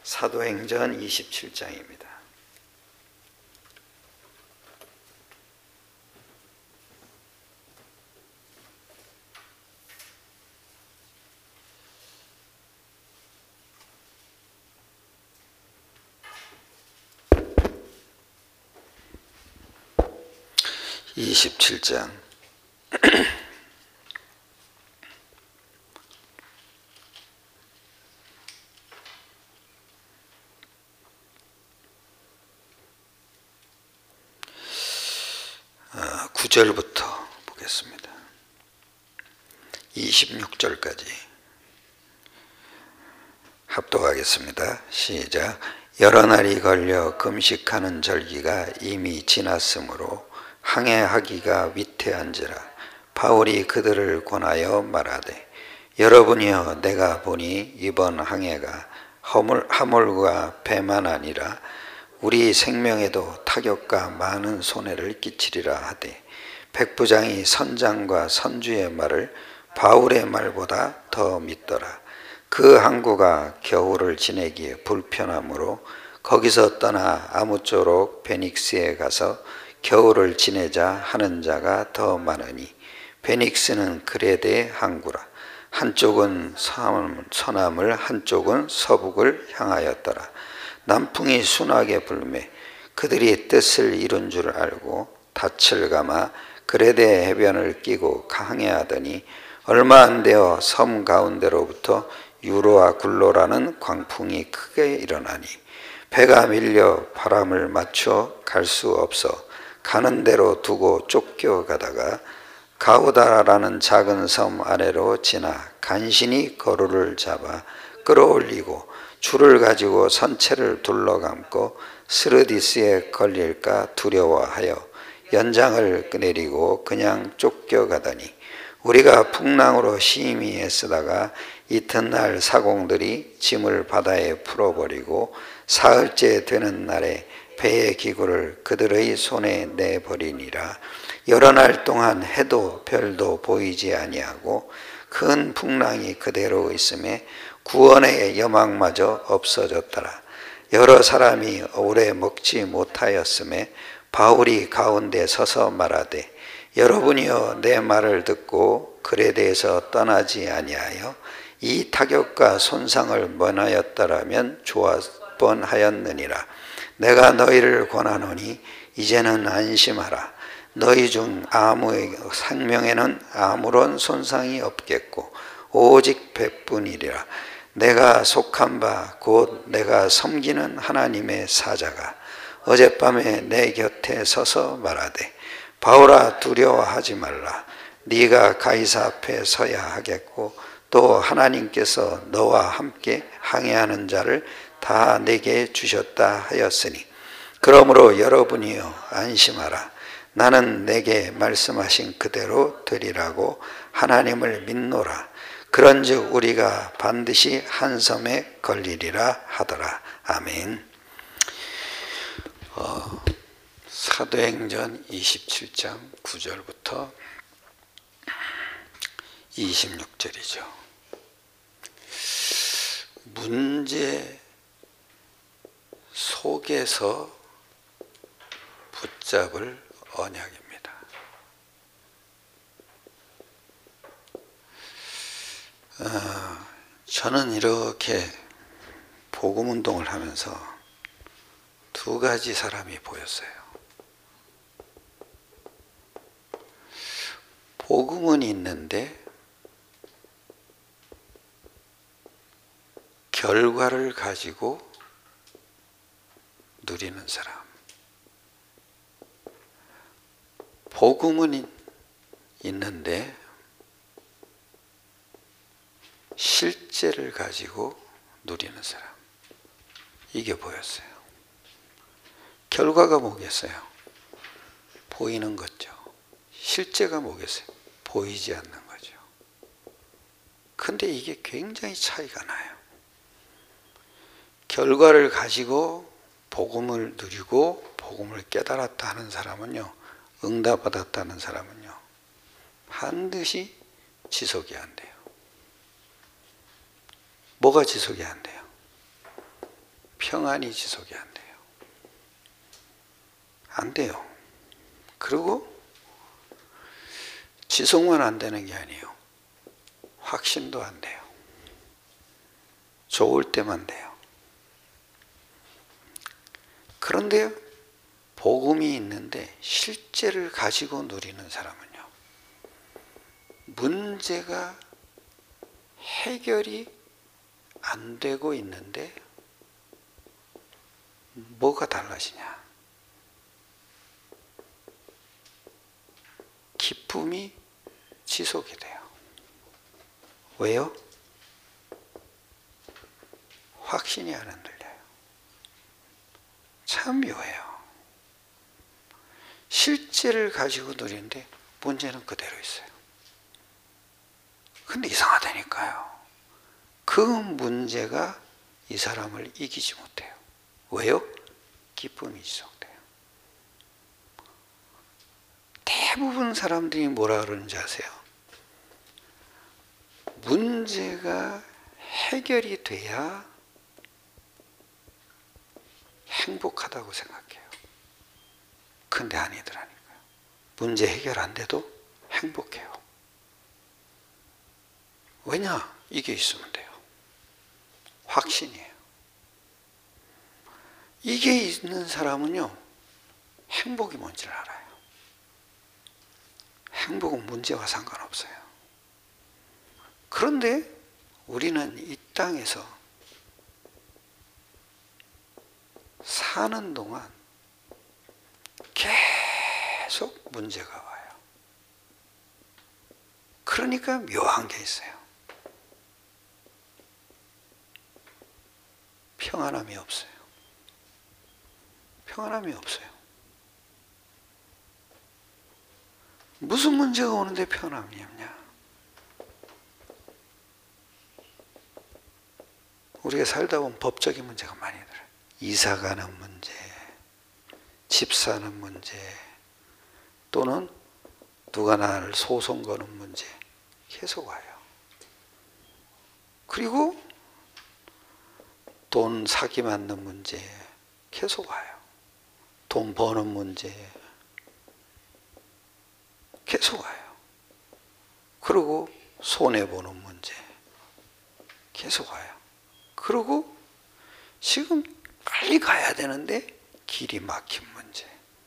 사도행전 27장입니다. 구절부터 보겠습니다. 26절까지 합독하겠습니다. 시작. 여러 날이 걸려 금식하는 절기가 이미 지났으므로 항해하기가 위태한지라 바울이 그들을 권하여 말하되, 여러분이여, 내가 보니 이번 항해가 화물과 배만 아니라 우리 생명에도 타격과 많은 손해를 끼치리라 하되, 백부장이 선장과 선주의 말을 바울의 말보다 더 믿더라. 그 항구가 겨울을 지내기에 불편하므로 거기서 떠나 아무쪼록 베닉스에 가서 겨울을 지내자 하는 자가 더 많으니, 베닉스는 그레데 항구라. 한쪽은 서남을 한쪽은 서북을 향하였더라. 남풍이 순하게 불매 그들이 뜻을 이룬 줄 알고 닻을 감아 그레데 해변을 끼고 항해하더니, 얼마 안 되어 섬 가운데로부터 유로와 굴로라는 광풍이 크게 일어나니 배가 밀려 바람을 맞춰 갈 수 없어 가는 대로 두고 쫓겨가다가 가우다라는 작은 섬 아래로 지나 간신히 거루를 잡아 끌어올리고 줄을 가지고 선체를 둘러감고 스르디스에 걸릴까 두려워하여 연장을 내리고 그냥 쫓겨가더니, 우리가 풍랑으로 심히 애쓰다가 이튿날 사공들이 짐을 바다에 풀어버리고 사흘째 되는 날에 배의 기구를 그들의 손에 내버리니라. 여러 날 동안 해도 별도 보이지 아니하고 큰 풍랑이 그대로 있음에 구원의 여망마저 없어졌더라. 여러 사람이 오래 먹지 못하였음에 바울이 가운데 서서 말하되, 여러분이여, 내 말을 듣고 그레데에서 떠나지 아니하여 이 타격과 손상을 면하였더라면 좋았 뻔하였느니라. 내가 너희를 권하노니 이제는 안심하라. 너희 중 아무의 생명에는 아무런 손상이 없겠고 오직 배뿐이리라. 내가 속한 바 곧 내가 섬기는 하나님의 사자가 어젯밤에 내 곁에 서서 말하되, 바울아, 두려워하지 말라. 네가 가이사 앞에 서야 하겠고 또 하나님께서 너와 함께 항해하는 자를 다 내게 주셨다 하였으니, 그러므로 여러분이여, 안심하라. 나는 내게 말씀하신 그대로 되리라고 하나님을 믿노라. 그런즉 우리가 반드시 한 섬에 걸리리라 하더라. 아멘. 사도행전 27장 9절부터 26절이죠. 문제 속에서 붙잡을 언약입니다. 저는 이렇게 복음 운동을 하면서 두 가지 사람이 보였어요. 복음은 있는데 결과를 가지고 누리는 사람. 복음은 있는데 실제를 가지고 누리는 사람. 이게 보였어요. 결과가 뭐겠어요? 보이는 거죠. 실제가 뭐겠어요? 보이지 않는 거죠. 근데 이게 굉장히 차이가 나요. 결과를 가지고 복음을 누리고 복음을 깨달았다 하는 사람은요, 응답받았다는 사람은요, 반드시 지속이 안 돼요. 뭐가 지속이 안 돼요? 평안이 지속이 안 돼요. 안 돼요. 그리고 지속만 안 되는 게 아니에요. 확신도 안 돼요. 좋을 때만 돼요. 그런데 복음이 있는데 실제를 가지고 누리는 사람은요, 문제가 해결이 안 되고 있는데 뭐가 달라지냐? 기쁨이 지속이 돼요. 왜요? 확신이 안 흔들려요. 참 묘해요. 실제를 가지고 누리는데 문제는 그대로 있어요. 근데 이상하다니까요. 그 문제가 이 사람을 이기지 못해요. 왜요? 기쁨이 지속돼요. 대부분 사람들이 뭐라 그러는지 아세요? 문제가 해결이 돼야 행복하다고 생각해요. 근데 아니더라니까요. 문제 해결 안 돼도 행복해요. 왜냐? 이게 있으면 돼요. 확신이에요. 이게 있는 사람은요, 행복이 뭔지를 알아요. 행복은 문제와 상관없어요. 그런데 우리는 이 땅에서 사는 동안 계속 문제가 와요. 그러니까 묘한 게 있어요. 평안함이 없어요. 평안함이 없어요. 무슨 문제가 오는데 평안함이 없냐? 우리가 살다 보면 법적인 문제가 많이 들어요. 이사 가는 문제, 집 사는 문제, 또는 누가 나를 소송 거는 문제 계속 와요. 그리고 돈 사기 맞는 문제 계속 와요. 돈 버는 문제 계속 와요. 그리고 손해보는 문제 계속 와요. 그리고 지금 빨리 가야 되는데 길이 막힌 문제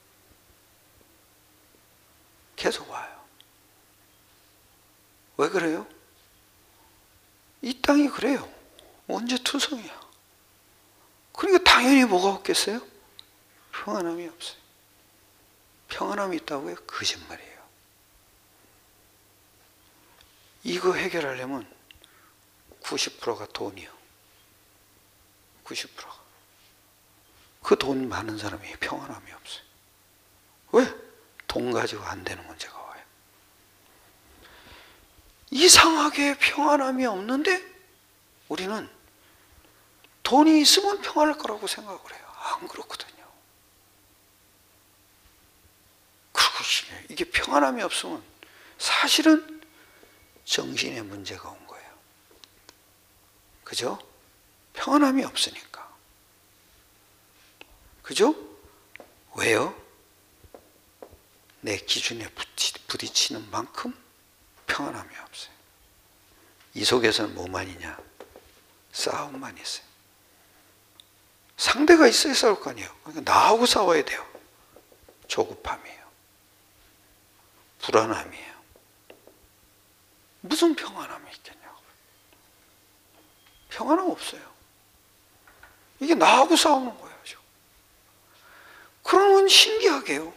계속 와요. 왜 그래요? 이 땅이 그래요. 원죄투성이야. 그러니까 당연히 뭐가 없겠어요? 평안함이 없어요. 평안함이 있다고요? 거짓말이에요. 이거 해결하려면 90%가 돈이요. 90%가. 그 돈 많은 사람이 평안함이 없어요. 왜? 돈 가지고 안 되는 문제가 와요. 이상하게 평안함이 없는데 우리는 돈이 있으면 평안할 거라고 생각을 해요. 안 그렇거든요. 그리고 이게 평안함이 없으면 사실은 정신의 문제가 온 거예요. 그죠? 평안함이 없으니까. 그죠? 왜요? 내 기준에 부딪히는 만큼 평안함이 없어요. 이 속에서는 뭐만 있냐? 싸움만 있어요. 상대가 있어야 싸울 거 아니에요. 그러니까 나하고 싸워야 돼요. 조급함이에요. 불안함이에요. 무슨 평안함이 있겠냐고. 평안함 없어요. 이게 나하고 싸우는 거예요. 그러면 신기하게요.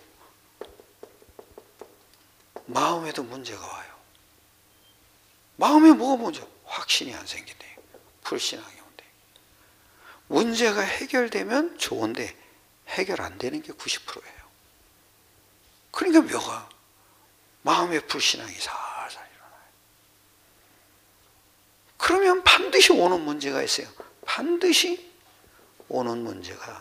마음에도 문제가 와요. 마음에 뭐가 문제? 확신이 안 생긴대. 불신앙이 온대. 문제가 해결되면 좋은데 해결 안 되는 게 90%예요. 그러니까 묘가 마음의 불신앙이 살살 일어나요. 그러면 반드시 오는 문제가 있어요. 반드시 오는 문제가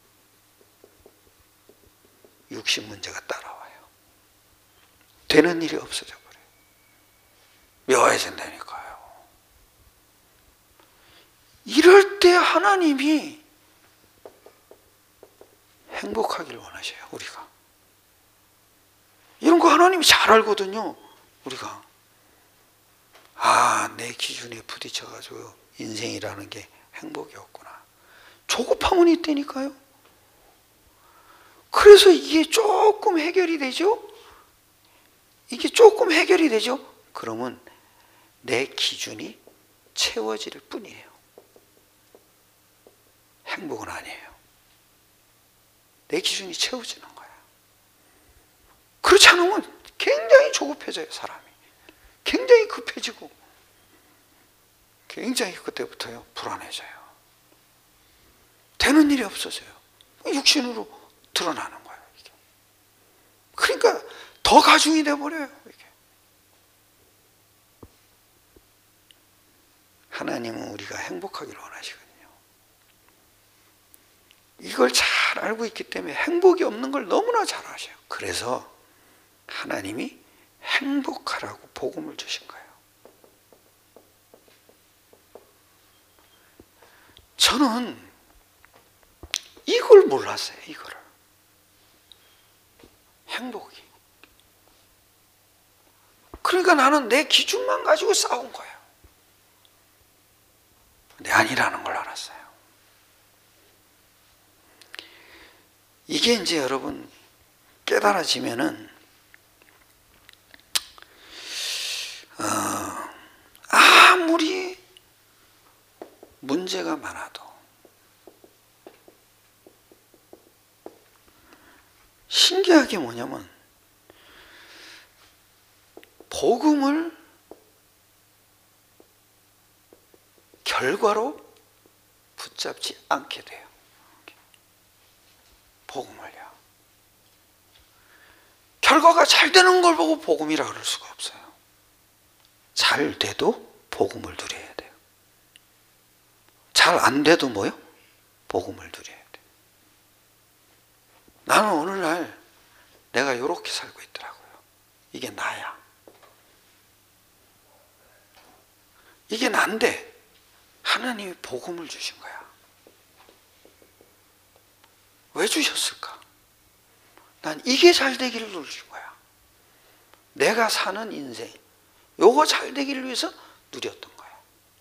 육신 문제가 따라와요. 되는 일이 없어져 버려요. 묘해진다니까요. 이럴 때 하나님이 행복하길 원하셔요. 우리가 이런 거 하나님이 잘 알거든요. 우리가 내 기준에 부딪혀가지고 인생이라는 게 행복이 없구나, 조급함은 있다니까요. 그래서 이게 조금 해결이 되죠. 이게 조금 해결이 되죠. 그러면 내 기준이 채워질 뿐이에요. 행복은 아니에요. 내 기준이 채워지는 거예요. 그렇지 않으면 굉장히 조급해져요. 사람이 굉장히 급해지고 굉장히 그때부터요 불안해져요. 되는 일이 없어져요. 육신으로 드러나는 거예요. 이게. 그러니까 더 가중이 돼버려요. 이게. 하나님은 우리가 행복하기를 원하시거든요. 이걸 잘 알고 있기 때문에 행복이 없는 걸 너무나 잘 아셔요. 그래서 하나님이 행복하라고 복음을 주신 거예요. 저는 이걸 몰랐어요. 이거를. 행복이. 그러니까 나는 내 기준만 가지고 싸운 거예요. 근데 아니라는 걸 알았어요. 이게 이제 여러분 깨달아지면은 아무리 문제가 많아도 신기하게 뭐냐면 복음을 결과로 붙잡지 않게 돼요. 복음을요. 결과가 잘 되는 걸 보고 복음이라 그럴 수가 없어요. 잘 돼도 복음을 누려야 돼요. 잘 안 돼도 뭐요? 복음을 누려야 돼요. 나는 오늘날 내가 이렇게 살고 있더라고요. 이게 나야. 이게 난데 하나님이 복음을 주신 거야. 왜 주셨을까? 난 이게 잘 되기를 누린 거야. 내가 사는 인생, 요거 잘 되기를 위해서 누렸던 거야.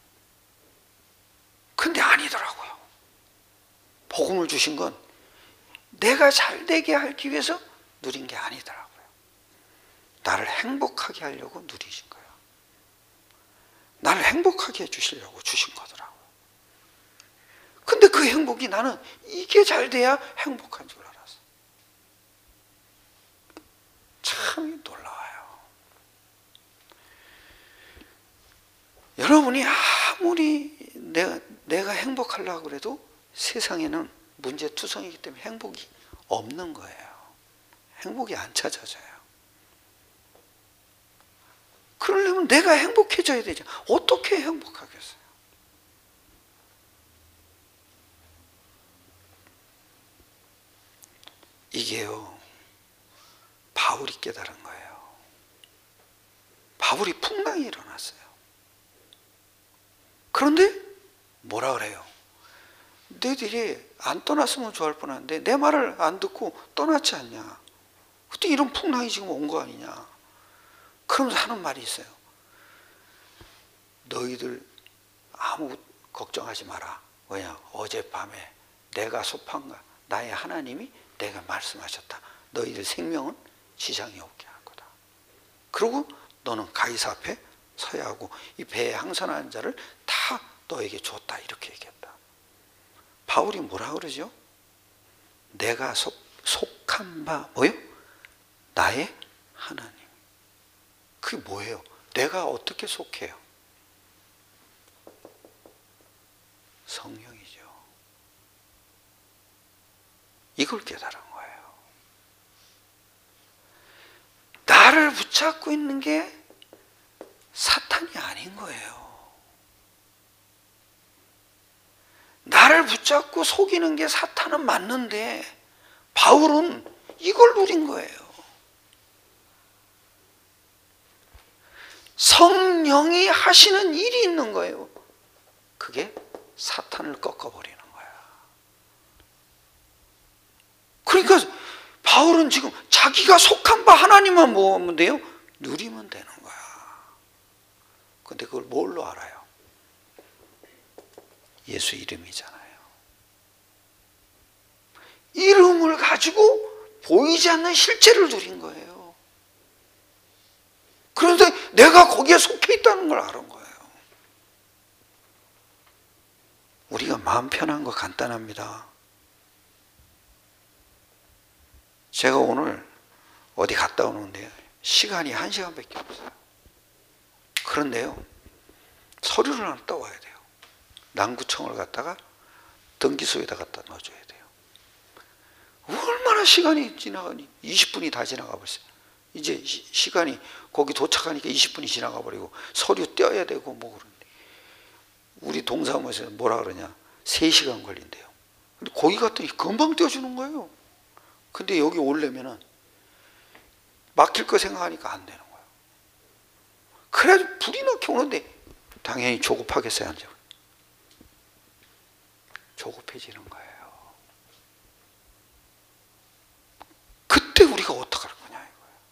근데 아니더라고요. 복음을 주신 건 내가 잘 되게 하기 위해서 누린 게 아니더라고요. 나를 행복하게 하려고 누리신 거예요. 나를 행복하게 해주시려고 주신 거더라고요. 근데 그 행복이 나는 이게 잘 돼야 행복한 줄 알았어. 참 놀라워요. 여러분이 아무리 내가 행복하려고 그래도 세상에는 문제투성이기 때문에 행복이 없는 거예요. 행복이 안 찾아져요. 그러려면 내가 행복해져야 되죠. 어떻게 행복하겠어요? 이게요, 바울이 깨달은 거예요. 바울이 풍랑이 일어났어요. 그런데 뭐라 그래요? 너희들이 안 떠났으면 좋아할 뻔한데 내 말을 안 듣고 떠났지 않냐? 그때 이런 풍랑이 지금 온 거 아니냐? 그러면서 하는 말이 있어요. 너희들 아무 걱정하지 마라. 왜냐? 어젯밤에 내가 소판과 나의 하나님이 내가 말씀하셨다. 너희들 생명은 지장이 없게 할 거다. 그리고 너는 가이사 앞에 서야 하고 이 배에 항선하는 자를 다 너에게 줬다. 이렇게 얘기했다. 바울이 뭐라 그러죠? 내가 속한 바 뭐요? 나의 하나님. 그게 뭐예요? 내가 어떻게 속해요? 성령이죠. 이걸 깨달은 거예요. 나를 붙잡고 있는 게 사탄이 아닌 거예요. 나를 붙잡고 속이는 게 사탄은 맞는데 바울은 이걸 누린 거예요. 성령이 하시는 일이 있는 거예요. 그게 사탄을 꺾어버리는 거야. 여러분은 지금 자기가 속한 바 하나님만 모으면 돼요? 누리면 되는 거야. 근데 그걸 뭘로 알아요? 예수 이름이잖아요. 이름을 가지고 보이지 않는 실체를 누린 거예요. 그런데 내가 거기에 속해 있다는 걸 아는 거예요. 우리가 마음 편한 거 간단합니다. 제가 오늘 어디 갔다 오는데요, 시간이 1시간밖에 없어요. 그런데요, 서류를 하나 떠와야 돼요. 남구청을 갔다가 등기소에다 갖다 넣어줘야 돼요. 얼마나 시간이 지나가니? 20분이 다 지나가 버렸어요. 이제 시간이 거기 도착하니까 20분이 지나가 버리고 서류 떼어야 되고 뭐 그런데, 우리 동사무소에서 뭐라 그러냐, 3시간 걸린대요. 근데 거기 갔더니 금방 떼어주는 거예요. 근데 여기 오려면은 막힐 거 생각하니까 안 되는 거예요. 그래가지고 불이 나게 오는데 당연히 조급하겠어요, 안 조급해지는 거예요. 그때 우리가 어떡할 거냐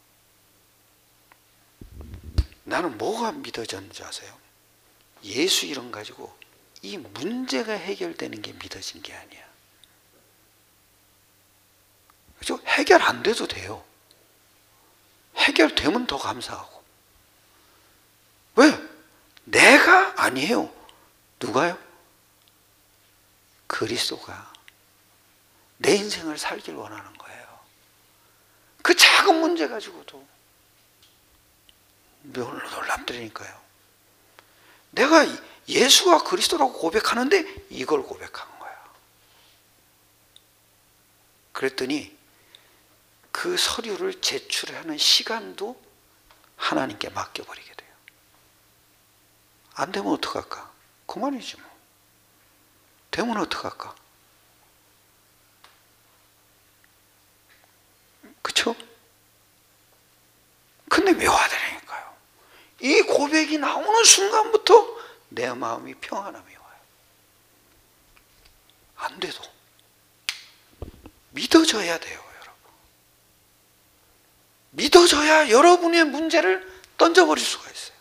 이거예요. 나는 뭐가 믿어졌는지 아세요? 예수 이름 가지고 이 문제가 해결되는 게 믿어진 게 아니야. 그죠? 해결 안 돼도 돼요. 해결되면 더 감사하고. 왜? 내가 아니에요. 누가요? 그리스도가 내 인생을 살길 원하는 거예요. 그 작은 문제 가지고도 놀랍더라니까요. 내가 예수가 그리스도라고 고백하는데 이걸 고백한 거야. 그랬더니 그 서류를 제출하는 시간도 하나님께 맡겨버리게 돼요. 안 되면 어떡할까? 그만이지 뭐. 되면 어떡할까? 그쵸? 근데 묘하다니까요. 이 고백이 나오는 순간부터 내 마음이 평안함이 와요. 안 돼도 믿어져야 돼요, 여러분. 믿어져야 여러분의 문제를 던져버릴 수가 있어요.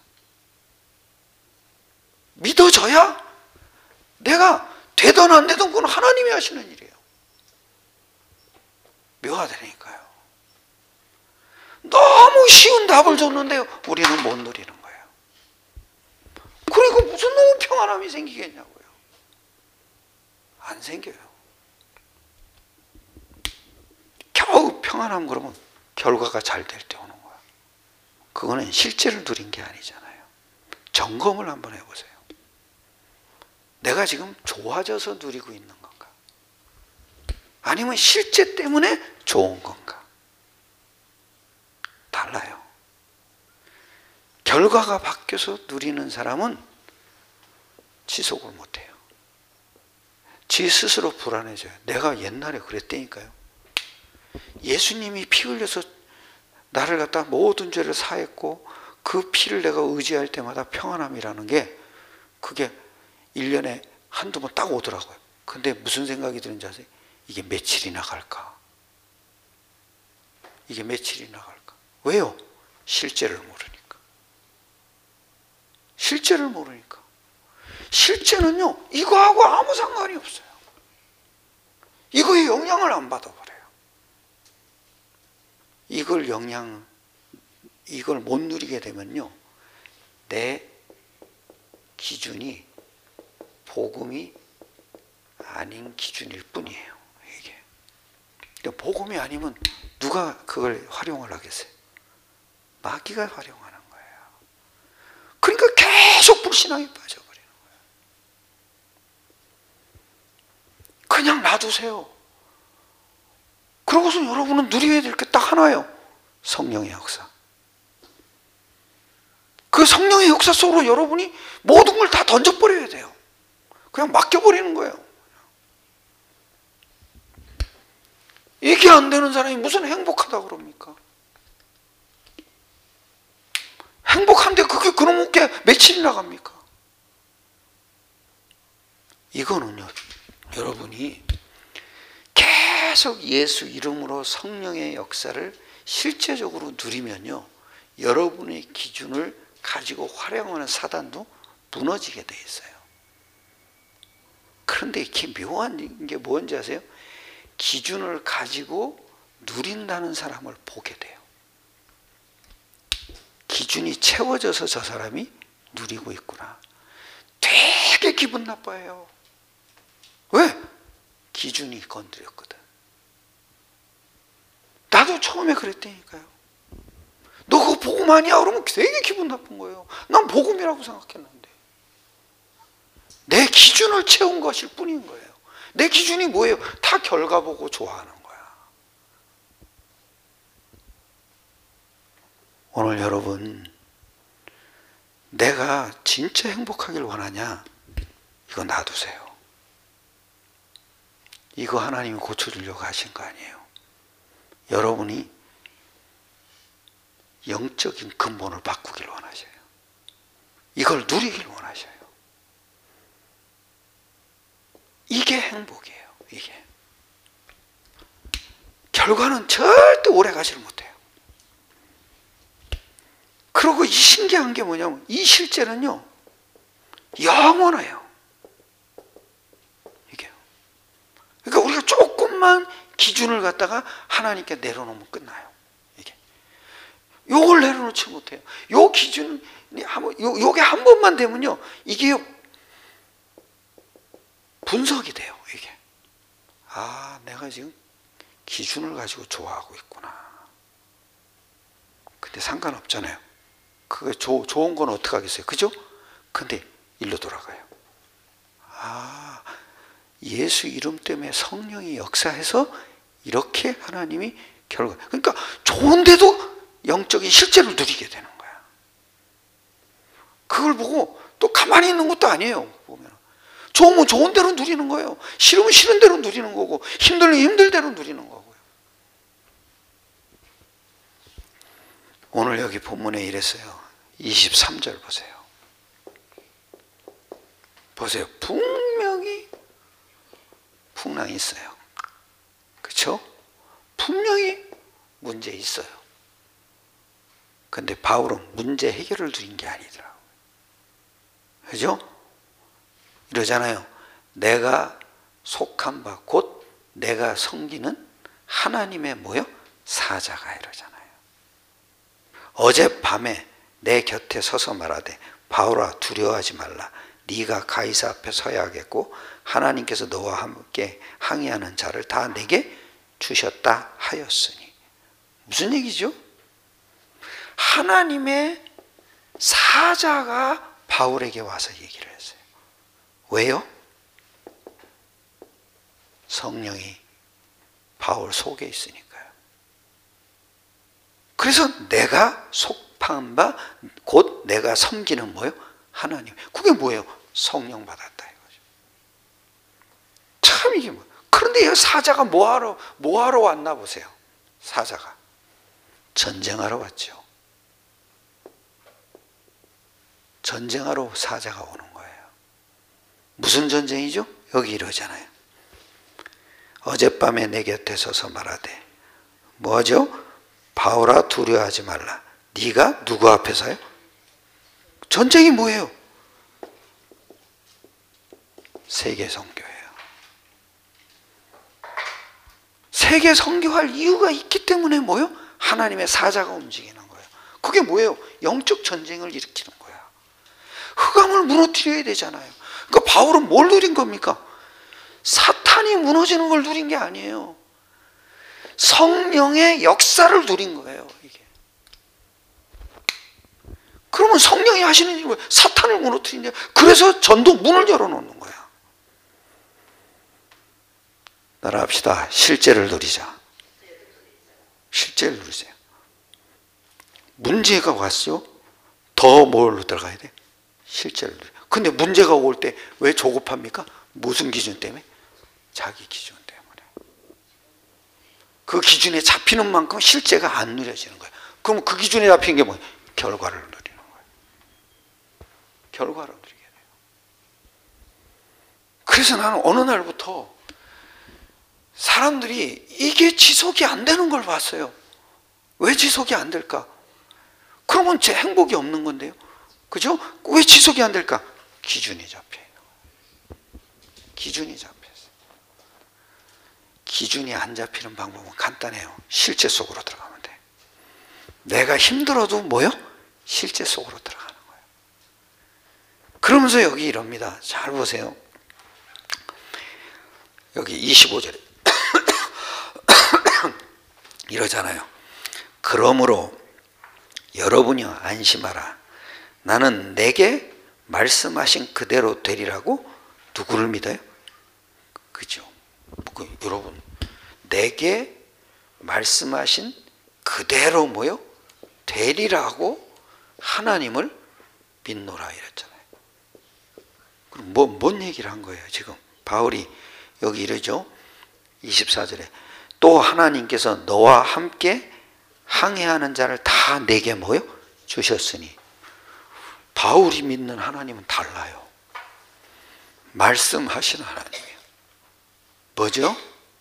믿어져야 내가 되든 안 되든 그건 하나님이 하시는 일이에요. 묘하다니까요. 너무 쉬운 답을 줬는데요, 우리는 못 누리는 거예요. 그리고 무슨 너무 평안함이 생기겠냐고요. 안 생겨요. 겨우 평안함 그러면 결과가 잘 될 때 오는 거야. 그거는 실제를 누린 게 아니잖아요. 점검을 한번 해보세요. 내가 지금 좋아져서 누리고 있는 건가? 아니면 실제 때문에 좋은 건가? 달라요. 결과가 바뀌어서 누리는 사람은 지속을 못해요. 지 스스로 불안해져요. 내가 옛날에 그랬다니까요. 예수님이 피 흘려서 나를 갖다 모든 죄를 사했고 그 피를 내가 의지할 때마다 평안함이라는 게, 그게 1년에 한두 번 딱 오더라고요. 근데 무슨 생각이 드는지 아세요? 이게 며칠이나 갈까? 이게 며칠이나 갈까? 왜요? 실제를 모르니까. 실제를 모르니까. 실제는요, 이거하고 아무 상관이 없어요. 이거에 영향을 안 받아버려요. 이걸 못 누리게 되면요, 내 기준이 복음이 아닌 기준일 뿐이에요. 이게 복음이 아니면 누가 그걸 활용을 하겠어요? 마귀가 활용하는 거예요. 그러니까 계속 불신앙에 빠져버리는 거예요. 그냥 놔두세요. 그러고서 여러분은 누려야 될 게 딱 하나예요. 성령의 역사. 그 성령의 역사 속으로 여러분이 모든 걸 다 던져버려야 돼요. 그냥 맡겨버리는 거예요. 이게 안 되는 사람이 무슨 행복하다고 그럽니까? 행복한데 그게 그놈 게 며칠이나 갑니까? 이거는요, 여러분이 계속 예수 이름으로 성령의 역사를 실제적으로 누리면요, 여러분의 기준을 가지고 활용하는 사단도 무너지게 돼 있어요. 그런데 이게 묘한 게 뭔지 아세요? 기준을 가지고 누린다는 사람을 보게 돼요. 기준이 채워져서 저 사람이 누리고 있구나. 되게 기분 나빠해요. 왜? 기준이 건드렸거든. 나도 처음에 그랬다니까요. 너 그거 복음 아니야? 그러면 되게 기분 나쁜 거예요. 난 복음이라고 생각했는데. 내 기준을 채운 것일 뿐인 거예요. 내 기준이 뭐예요? 다 결과 보고 좋아하는 거야. 오늘 여러분, 내가 진짜 행복하길 원하냐? 이거 놔두세요. 이거 하나님이 고쳐주려고 하신 거 아니에요. 여러분이 영적인 근본을 바꾸길 원하셔요. 이걸 누리길 원하셔요. 이게 행복이에요. 이게. 결과는 절대 오래 가지를 못해요. 그리고 이 신기한 게 뭐냐면 이 실제는요, 영원해요. 이게. 그러니까 우리가 조금만 기준을 갖다가 하나님께 내려놓으면 끝나요. 이게. 요걸 내려놓지 못해요. 요 기준이 요게 한 번만 되면요, 이게 분석이 돼요. 이게. 아, 내가 지금 기준을 가지고 좋아하고 있구나. 근데 상관없잖아요. 그게 좋은 건 어떡하겠어요? 그죠? 근데 일로 돌아가요. 아, 예수 이름 때문에 성령이 역사해서 이렇게 하나님이 결과. 그러니까 좋은데도 영적인 실제를 누리게 되는 거야. 그걸 보고 또 가만히 있는 것도 아니에요. 보면. 좋으면 좋은 대로 누리는 거예요. 싫으면 싫은 대로 누리는 거고, 힘들면 힘들 대로 누리는 거고요. 오늘 여기 본문에 이랬어요. 23절 보세요. 보세요. 분명히 풍랑이 있어요. 그렇죠? 분명히 문제 있어요. 근데 바울은 문제 해결을 누린 게 아니더라고요. 그죠? 이러잖아요. 내가 속한 바 곧 내가 섬기는 하나님의 뭐요? 사자가 이러잖아요. 어젯밤에 내 곁에 서서 말하되 바울아 두려워하지 말라. 네가 가이사 앞에 서야겠고 하나님께서 너와 함께 항의하는 자를 다 내게 주셨다 하였으니. 무슨 얘기죠? 하나님의 사자가 바울에게 와서 얘기를 했어요. 왜요? 성령이 바울 속에 있으니까요. 그래서 내가 속한 바 곧 내가 섬기는 뭐예요? 하나님. 그게 뭐예요? 성령 받았다 이거죠. 참 이게 뭐. 그런데 이 사자가 뭐하러 왔나 보세요. 사자가 전쟁하러 왔죠. 전쟁하러 사자가 오는 거예요. 무슨 전쟁이죠? 여기 이러잖아요. 어젯밤에 내 곁에 서서 말하되 뭐죠? 바울아 두려워하지 말라. 네가 누구 앞에서요? 전쟁이 뭐예요? 세계 선교예요. 세계 선교할 이유가 있기 때문에 뭐예요? 하나님의 사자가 움직이는 거예요. 그게 뭐예요? 영적 전쟁을 일으키는 거야. 흑암을 무너뜨려야 되잖아요. 그러니까 바울은 뭘 누린 겁니까? 사탄이 무너지는 걸 누린 게 아니에요. 성령의 역사를 누린 거예요. 이게. 그러면 성령이 하시는 일이 뭐예요? 사탄을 무너뜨리냐. 그래서 전도 문을 열어놓는 거야. 따라합시다. 실제를 누리자. 실제를 누리세요. 문제가 왔죠? 더 뭘로 들어가야 돼? 실제를 누려. 근데 문제가 올 때 왜 조급합니까? 무슨 기준 때문에? 자기 기준 때문에. 그 기준에 잡히는 만큼 실제가 안 누려지는 거예요. 그럼 그 기준에 잡힌 게 뭐예요? 결과를 누리는 거예요. 결과를 누리게 돼요. 그래서 나는 어느 날부터 사람들이 이게 지속이 안 되는 걸 봤어요. 왜 지속이 안 될까? 그러면 제 행복이 없는 건데요. 그죠? 왜 지속이 안 될까? 기준이 잡혀 있는 거예요. 기준이 잡혀 있어요. 기준이 안 잡히는 방법은 간단해요. 실제 속으로 들어가면 돼. 내가 힘들어도 뭐요? 실제 속으로 들어가는 거예요. 그러면서 여기 이럽니다. 잘 보세요. 여기 25절에 이러잖아요. 그러므로 여러분이여 안심하라. 나는 내게 말씀하신 그대로 되리라고 누구를 믿어요? 그죠? 여러분, 내게 말씀하신 그대로 뭐요? 되리라고 하나님을 믿노라 이랬잖아요. 그럼 뭔 얘기를 한 거예요? 지금 바울이 여기 이러죠. 24절에 또 하나님께서 너와 함께 항해하는 자를 다 내게 뭐요? 주셨으니. 바울이 믿는 하나님은 달라요. 말씀하시는 하나님이에요. 뭐죠?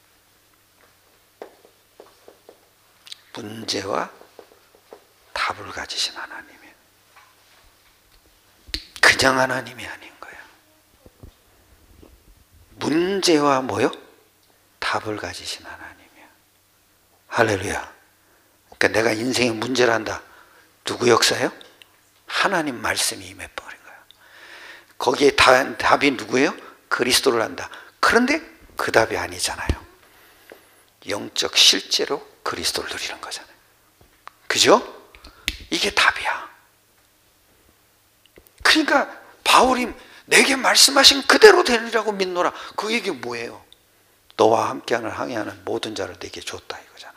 문제와 답을 가지신 하나님이에요. 그냥 하나님이 아닌 거예요. 문제와 뭐요? 답을 가지신 하나님이에요. 할렐루야. 그러니까 내가 인생에 문제를 한다. 누구 역사예요? 하나님 말씀이 임해버린 거예요. 거기에 답이 누구예요? 그리스도를 한다. 그런데 그 답이 아니잖아요. 영적 실제로 그리스도를 누리는 거잖아요. 그죠? 이게 답이야. 그러니까 바울이 내게 말씀하신 그대로 되리라고 믿노라. 그 얘기 뭐예요? 너와 함께하는 항해하는 모든 자를 내게 줬다 이거잖아요.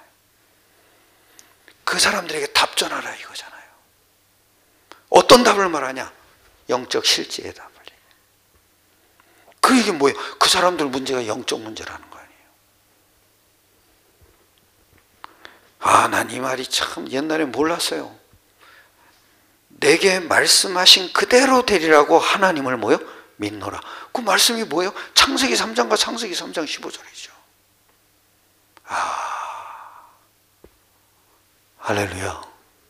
그 사람들에게 답 전하라 이거잖아요. 어떤 답을 말하냐? 영적 실제의 답을. 그 얘기 뭐예요? 그 사람들 문제가 영적 문제라는 거 아니에요. 아, 난 이 말이 참 옛날에 몰랐어요. 내게 말씀하신 그대로 되리라고 하나님을 뭐요? 믿노라. 그 말씀이 뭐예요? 창세기 3장과 창세기 3장 15절이죠. 아, 할렐루야.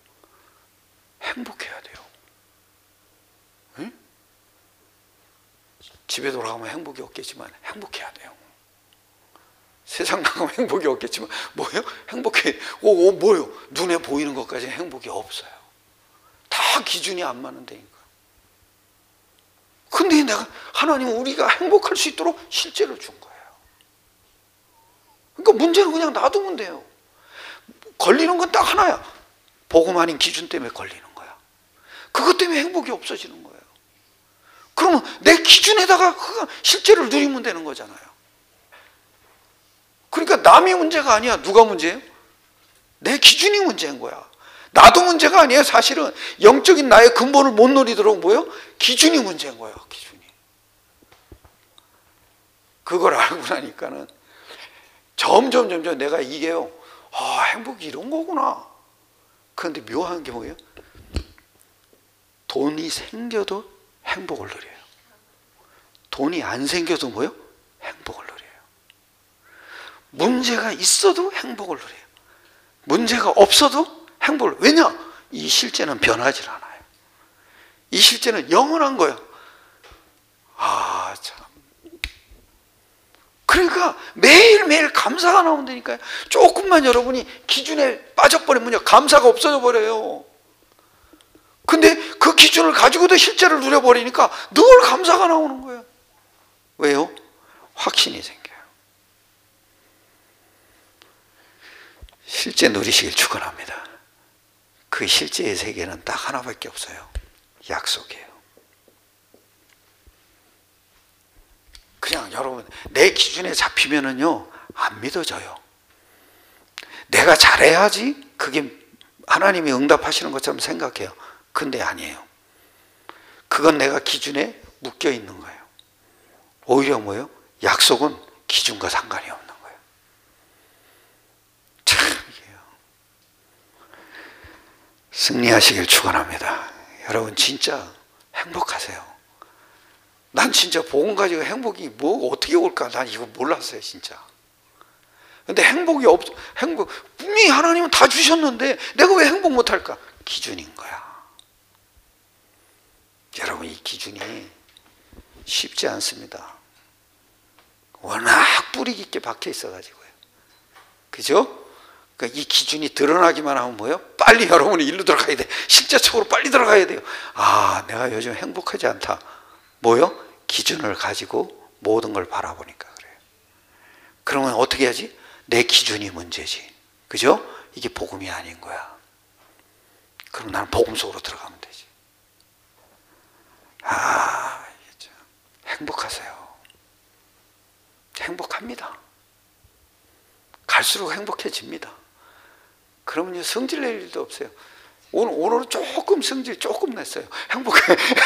행복해야 돼요. 응? 집에 돌아가면 행복이 없겠지만 행복해야 돼요. 세상 나가면 행복이 없겠지만 뭐예요? 행복해. 뭐예요? 눈에 보이는 것까지 행복이 없어요. 다 기준이 안 맞는 데니까. 근데 내가 하나님은 우리가 행복할 수 있도록 실제로 준 거예요. 그러니까 문제는 그냥 놔두면 돼요. 걸리는 건 딱 하나야. 복음 아닌 기준 때문에 걸리는 거야. 그것 때문에 행복이 없어지는 거예요. 그러면 내 기준에다가 실제를 누리면 되는 거잖아요. 그러니까 남의 문제가 아니야. 누가 문제예요? 내 기준이 문제인 거야. 나도 문제가 아니에요. 사실은 영적인 나의 근본을 못 누리도록 뭐예요? 기준이 문제인 거예요. 기준이. 그걸 알고 나니까는 점점 내가 이게요. 아, 행복이 이런 거구나. 그런데 묘한 게 뭐예요? 돈이 생겨도 행복을 누려요. 돈이 안 생겨도 뭐예요? 행복을 누려요. 문제가 있어도 행복을 누려요. 문제가 없어도 행복을. 왜냐? 이 실제는 변하지 않아요. 이 실제는 영원한 거예요. 아, 참. 그러니까 매일매일 감사가 나온다니까요. 조금만 여러분이 기준에 빠져버리면요, 감사가 없어져 버려요. 근데 그 기준을 가지고도 실제를 누려버리니까 늘 감사가 나오는 거예요. 왜요? 확신이 생겨요. 실제 누리시길 축원합니다. 그 실제의 세계는 딱 하나밖에 없어요. 약속이에요. 그냥 여러분 내 기준에 잡히면은요 안 믿어져요. 내가 잘해야지 그게 하나님이 응답하시는 것처럼 생각해요. 근데 아니에요. 그건 내가 기준에 묶여 있는 거예요. 오히려 뭐예요? 약속은 기준과 상관이 없는 거예요. 참 이게요. 승리하시길 축원합니다. 여러분 진짜 행복하세요. 난 진짜 복음 가지고 행복이 뭐 어떻게 올까? 난 이거 몰랐어요 진짜. 근데 분명히 하나님은 다 주셨는데 내가 왜 행복 못할까? 기준인 거야. 여러분, 이 기준이 쉽지 않습니다. 워낙 뿌리 깊게 박혀 있어가지고요. 그죠? 그러니까 이 기준이 드러나기만 하면 뭐예요? 빨리 여러분이 일로 들어가야 돼. 실제적으로 빨리 들어가야 돼요. 아, 내가 요즘 행복하지 않다. 뭐요? 기준을 가지고 모든 걸 바라보니까 그래요. 그러면 어떻게 해야지? 내 기준이 문제지. 그죠? 이게 복음이 아닌 거야. 그럼 나는 복음 속으로 들어가면 되지. 아, 행복하세요. 행복합니다. 갈수록 행복해집니다. 그러면 성질 낼 일도 없어요. 오늘은 조금 성질 조금 냈어요. 행복해.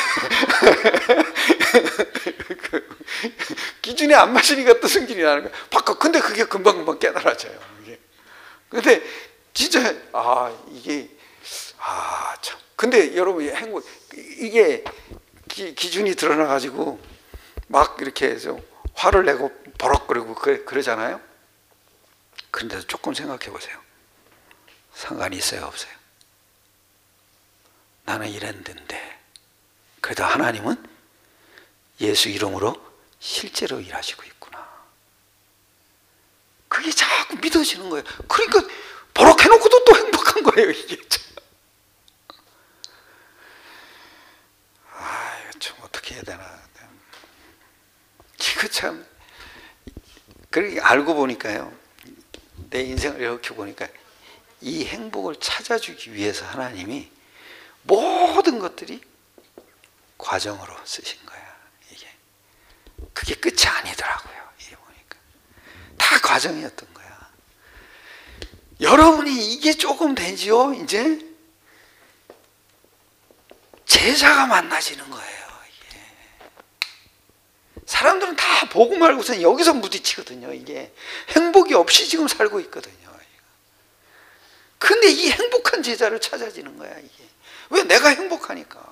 기준에 안 맞으니까 또 성질이 나는 거야. 바꿔. 근데 그게 금방금방 깨달아져요. 근데 진짜 참. 근데 여러분 이게 기준이 드러나가지고 막 이렇게 좀 화를 내고 버럭거리고 그러잖아요. 그런데도 조금 생각해 보세요. 상관이 있어요, 없어요? 나는 이랬는데 그래도 하나님은 예수 이름으로 실제로 일하시고 있구나. 그게 자꾸 믿어지는 거예요. 그러니까 버럭해놓고도 또 행복한 거예요, 이게. 이거 좀 어떻게 해야 되나. 이거 참. 그렇게 알고 보니까요, 내 인생을 이렇게 보니까 이 행복을 찾아주기 위해서 하나님이 모든 것들이 과정으로 쓰신 거야. 이게 그게 끝이 아니더라고요. 이게 보니까 다 과정이었던 거야. 여러분이 이게 조금 되지요. 이제 제자가 만나지는 거예요. 이게 사람들은 다 보고 말고선 여기서 부딪히거든요. 이게 행복이 없이 지금 살고 있거든요. 근데 이 행복한 제자를 찾아지는 거야. 이게 왜? 내가 행복하니까.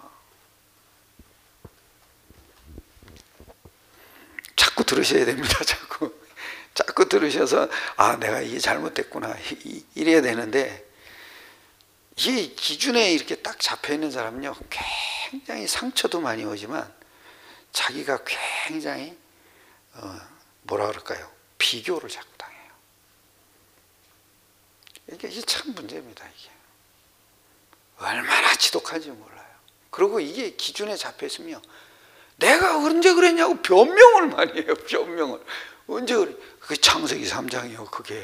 자꾸 들으셔야 됩니다. 자꾸 들으셔서 내가 이게 잘못됐구나 이래야 되는데, 이 기준에 이렇게 딱 잡혀 있는 사람은요, 굉장히 상처도 많이 오지만 자기가 굉장히 뭐라 그럴까요? 비교를 자꾸 당해요. 이게 참 문제입니다. 이게 얼마나 지독한지 몰라요. 그리고 이게 기준에 잡혀 있으면 내가 언제 그랬냐고 변명을 많이 해요. 변명을. 언제 그래? 그게 창세기 3장이요. 그게.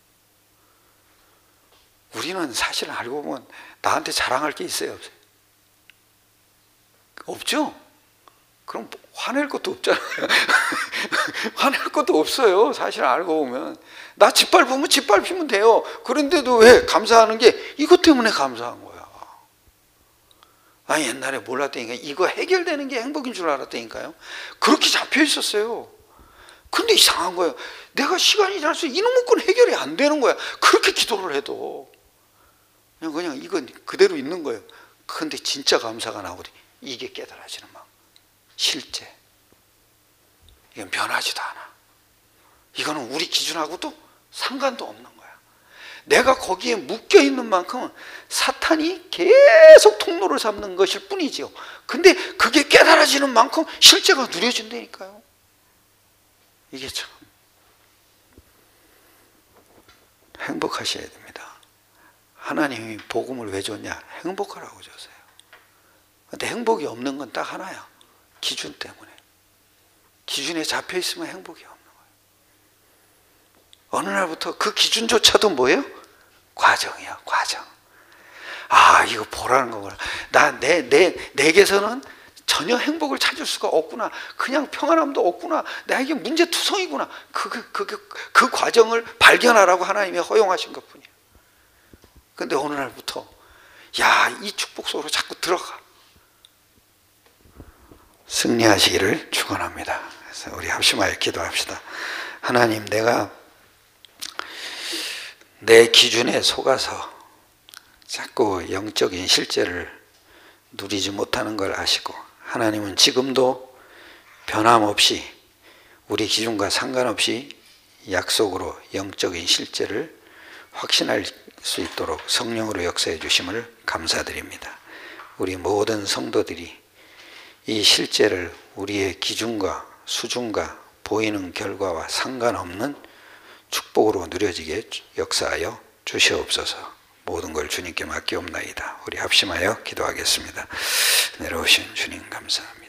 우리는 사실 알고 보면 나한테 자랑할 게 있어요, 없어요? 없죠? 그럼 화낼 것도 없잖아요. 화낼 것도 없어요. 사실 알고 보면. 나 짓밟으면 짓밟히면 돼요. 그런데도 왜 감사하는 게 이것 때문에 감사한 거야. 옛날에 몰랐다니까. 이거 해결되는 게 행복인 줄 알았다니까요. 그렇게 잡혀 있었어요. 근데 이상한 거예요. 내가 시간이 지날수록 이놈의 건 해결이 안 되는 거야. 그렇게 기도를 해도. 그냥 이건 그대로 있는 거예요. 근데 진짜 감사가 나오더니 이게 깨달아지는 막. 실제. 이건 변하지도 않아. 이거는 우리 기준하고도 상관도 없는 거야. 내가 거기에 묶여 있는 만큼은 사탄이 계속 통로를 잡는 것일 뿐이지요. 근데 그게 깨달아지는 만큼 실제가 누려진다니까요. 이게 참 행복하셔야 됩니다. 하나님이 복음을 왜 줬냐? 행복하라고 줬어요. 근데 행복이 없는 건 딱 하나야. 기준 때문에. 기준에 잡혀 있으면 행복이 없는 거예요. 어느 날부터 그 기준조차도 뭐예요? 과정이야, 과정. 이거 보라는 거구나. 내게서는 전혀 행복을 찾을 수가 없구나. 그냥 평안함도 없구나. 나에게 문제투성이구나. 그 과정을 발견하라고 하나님이 허용하신 것 뿐이에요. 근데 어느 날부터 이 축복 속으로 자꾸 들어가. 승리하시기를 축원합니다. 그래서 우리 합심하여 기도합시다. 하나님, 내가 내 기준에 속아서 자꾸 영적인 실제를 누리지 못하는 걸 아시고, 하나님은 지금도 변함없이 우리 기준과 상관없이 약속으로 영적인 실제를 확신할 수 있도록 성령으로 역사해 주심을 감사드립니다. 우리 모든 성도들이 이 실제를 우리의 기준과 수준과 보이는 결과와 상관없는 축복으로 누려지게 역사하여 주시옵소서. 모든 걸 주님께 맡기옵나이다. 우리 합심하여 기도하겠습니다. 내려오신 주님 감사합니다.